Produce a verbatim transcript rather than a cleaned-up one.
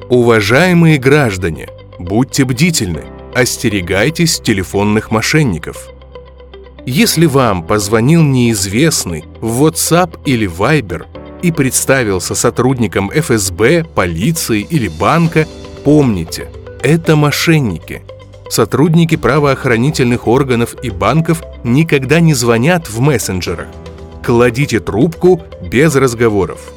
Уважаемые граждане, будьте бдительны, остерегайтесь телефонных мошенников. Если вам позвонил неизвестный в WhatsApp или Viber и представился сотрудником эф эс бэ, полиции или банка, помните, это мошенники. Сотрудники правоохранительных органов и банков никогда не звонят в мессенджерах. Кладите трубку без разговоров.